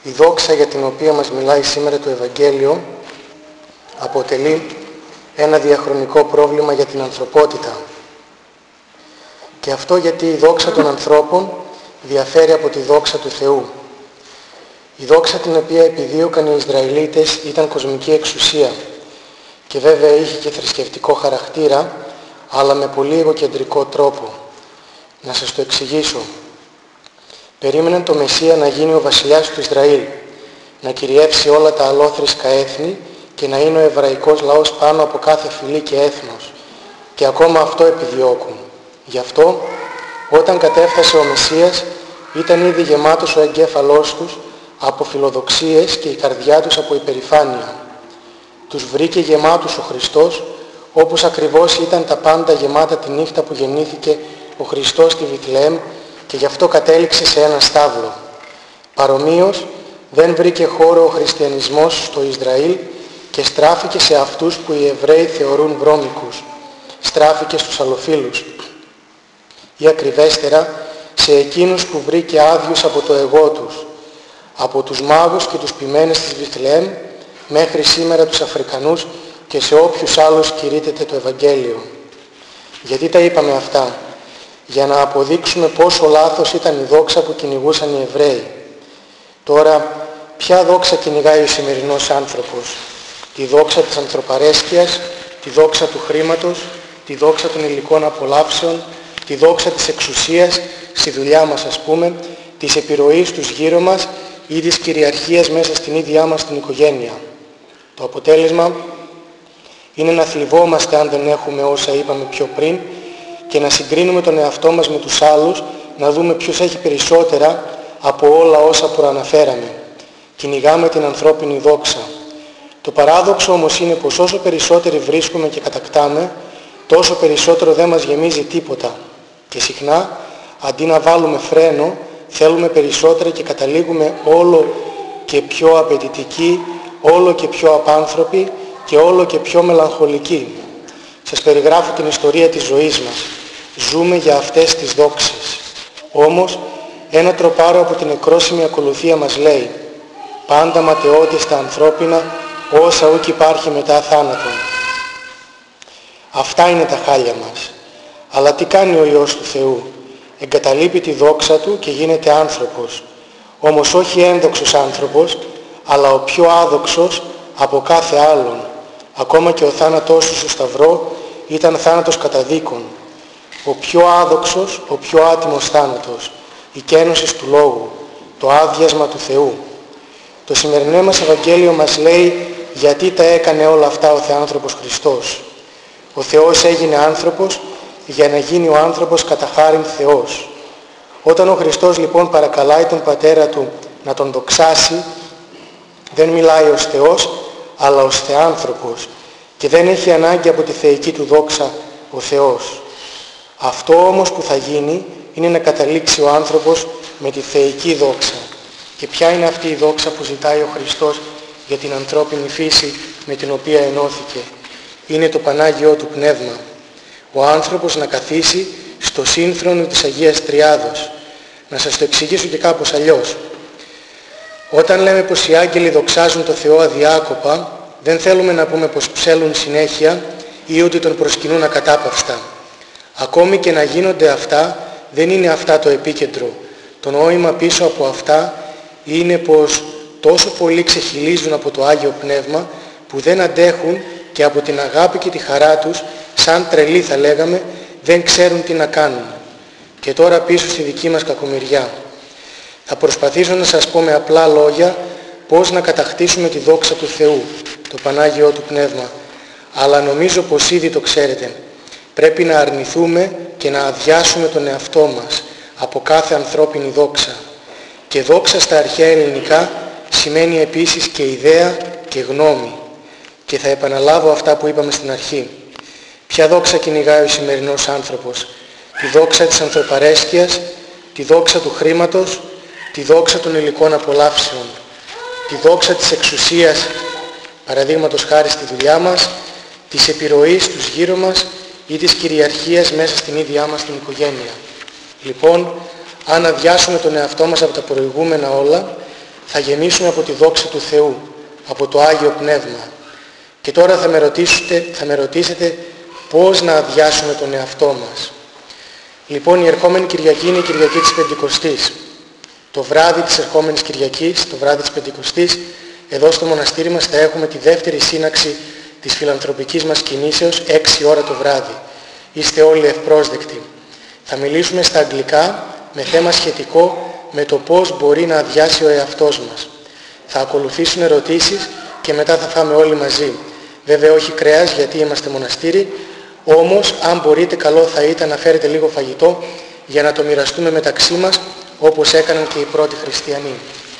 Η δόξα για την οποία μας μιλάει σήμερα το Ευαγγέλιο αποτελεί ένα διαχρονικό πρόβλημα για την ανθρωπότητα. Και αυτό γιατί η δόξα των ανθρώπων διαφέρει από τη δόξα του Θεού. Η δόξα την οποία επιδίωκαν οι Ισραηλίτες ήταν κοσμική εξουσία και βέβαια είχε και θρησκευτικό χαρακτήρα, αλλά με πολύ εγωκεντρικό τρόπο. Να σας το εξηγήσω. Περίμεναν το Μεσσία να γίνει ο βασιλιάς του Ισραήλ, να κυριεύσει όλα τα αλλόθρησκα έθνη και να είναι ο εβραϊκός λαός πάνω από κάθε φυλή και έθνος. Και ακόμα αυτό επιδιώκουν. Γι' αυτό, όταν κατέφτασε ο Μεσσίας, ήταν ήδη γεμάτος ο εγκέφαλός τους από φιλοδοξίες και η καρδιά τους από υπερηφάνεια. Τους βρήκε γεμάτους ο Χριστός, όπως ακριβώς ήταν τα πάντα γεμάτα τη νύχτα που γεννήθηκε ο Χριστός στη Βηθλεέμ και γι' αυτό κατέληξε σε ένα στάβλο. Παρομοίως, δεν βρήκε χώρο ο χριστιανισμός στο Ισραήλ και στράφηκε σε αυτούς που οι Εβραίοι θεωρούν βρώμικους. Στράφηκε στους αλλοφίλους. Ή ακριβέστερα, σε εκείνους που βρήκε άδειους από το εγώ τους, από τους μάγους και τους ποιμένες της Βηθλεέμ μέχρι σήμερα τους Αφρικανούς και σε όποιους άλλους κηρύττεται το Ευαγγέλιο. Γιατί τα είπαμε αυτά? Για να αποδείξουμε πόσο λάθος ήταν η δόξα που κυνηγούσαν οι Εβραίοι. Τώρα, ποια δόξα κυνηγάει ο σημερινός άνθρωπος? Τη δόξα της ανθρωπαρέσκειας, τη δόξα του χρήματος, τη δόξα των υλικών απολαύσεων, τη δόξα της εξουσίας, στη δουλειά μας ας πούμε, της επιρροής τους γύρω μας ή της κυριαρχίας μέσα στην ίδια μας την οικογένεια. Το αποτέλεσμα είναι να θλιβόμαστε αν δεν έχουμε όσα είπαμε πιο πριν και να συγκρίνουμε τον εαυτό μας με τους άλλους, να δούμε ποιος έχει περισσότερα από όλα όσα προαναφέραμε. Κυνηγάμε την ανθρώπινη δόξα. Το παράδοξο όμως είναι πως όσο περισσότεροι βρίσκουμε και κατακτάμε, τόσο περισσότερο δεν μας γεμίζει τίποτα. Και συχνά, αντί να βάλουμε φρένο, θέλουμε περισσότερα και καταλήγουμε όλο και πιο απαιτητικοί, όλο και πιο απάνθρωποι και όλο και πιο μελαγχολικοί. Σας περιγράφω την ιστορία της ζωής μας. Ζούμε για αυτές τις δόξες. Όμως, ένα τροπάρο από την εκρόσιμη ακολουθία μας λέει «Πάντα ματαιώτης τα ανθρώπινα, όσα ούκ υπάρχει μετά θάνατον». Αυτά είναι τα χάλια μας. Αλλά τι κάνει ο Υιός του Θεού? Εγκαταλείπει τη δόξα Του και γίνεται άνθρωπος. Όμως όχι ένδοξος άνθρωπος, αλλά ο πιο άδοξος από κάθε άλλον. Ακόμα και ο θάνατός Του στο Σταυρό ήταν θάνατος καταδίκων. Ο πιο άδοξος, ο πιο άτιμος θάνατος. Η καίνωση του Λόγου, το άδειασμα του Θεού. Το σημερινό μας Ευαγγέλιο μας λέει γιατί τα έκανε όλα αυτά ο Θεάνθρωπος Χριστός. Ο Θεός έγινε άνθρωπος για να γίνει ο άνθρωπος κατά χάριν Θεός. Όταν ο Χριστός λοιπόν παρακαλάει τον Πατέρα Του να τον δοξάσει, δεν μιλάει ως Θεός, αλλά ως Θεάνθρωπος και δεν έχει ανάγκη από τη θεϊκή Του δόξα ο Θεός. Αυτό όμως που θα γίνει είναι να καταλήξει ο άνθρωπος με τη θεϊκή δόξα. Και ποια είναι αυτή η δόξα που ζητάει ο Χριστός για την ανθρώπινη φύση με την οποία ενώθηκε? Είναι το Πανάγιό Του Πνεύμα. Ο άνθρωπος να καθίσει στο σύνθρονο της Αγίας Τριάδος. Να σας το εξηγήσω και κάπως αλλιώς. Όταν λέμε πως οι άγγελοι δοξάζουν το Θεό αδιάκοπα, δεν θέλουμε να πούμε πως ψέλουν συνέχεια ή ότι τον προσκυνούν ακατάπαυστα. Ακόμη και να γίνονται αυτά, δεν είναι αυτά το επίκεντρο. Το νόημα πίσω από αυτά είναι πως τόσο πολύ ξεχυλίζουν από το Άγιο Πνεύμα που δεν αντέχουν και από την αγάπη και τη χαρά τους, σαν τρελοί θα λέγαμε, δεν ξέρουν τι να κάνουν. Και τώρα πίσω στη δική μας κακομοιριά. Θα προσπαθήσω να σας πω με απλά λόγια πώς να κατακτήσουμε τη δόξα του Θεού, το Πανάγιό Του Πνεύμα. Αλλά νομίζω πως ήδη το ξέρετε. Πρέπει να αρνηθούμε και να αδειάσουμε τον εαυτό μας από κάθε ανθρώπινη δόξα. Και δόξα στα αρχαία ελληνικά σημαίνει επίσης και ιδέα και γνώμη. Και θα επαναλάβω αυτά που είπαμε στην αρχή. Ποια δόξα κυνηγάει ο σημερινός άνθρωπος? Τη δόξα της ανθρωπαρέσκειας, τη δόξα του χρήματος, τη δόξα των υλικών απολαύσεων, τη δόξα της εξουσίας, παραδείγματος χάρη στη δουλειά μας, της επιρροής τους γύρω μας ή της κυριαρχίας μέσα στην ίδια μας την οικογένεια. Λοιπόν, αν αδειάσουμε τον εαυτό μας από τα προηγούμενα όλα, θα γεμίσουμε από τη δόξα του Θεού, από το Άγιο Πνεύμα. Και τώρα θα με ρωτήσετε πώς να αδειάσουμε τον εαυτό μας. Λοιπόν, η ερχόμενη Κυριακή είναι η Κυριακή της Πεντηκοστής. Το βράδυ της ερχόμενης Κυριακής, το βράδυ της Πεντηκοστής, εδώ στο μοναστήρι μας θα έχουμε τη δεύτερη σύναξη της φιλανθρωπικής μας κινήσεως, 6 ώρα το βράδυ. Είστε όλοι ευπρόσδεκτοι. Θα μιλήσουμε στα αγγλικά με θέμα σχετικό με το πώς μπορεί να αδειάσει ο εαυτός μας. Θα ακολουθήσουν ερωτήσεις και μετά θα φάμε όλοι μαζί. Βέβαια όχι κρέας γιατί είμαστε μοναστήρι, όμως αν μπορείτε καλό θα ήταν να φέρετε λίγο φαγητό για να το μοιραστούμε μεταξύ μας όπως έκαναν και οι πρώτοι χριστιανοί.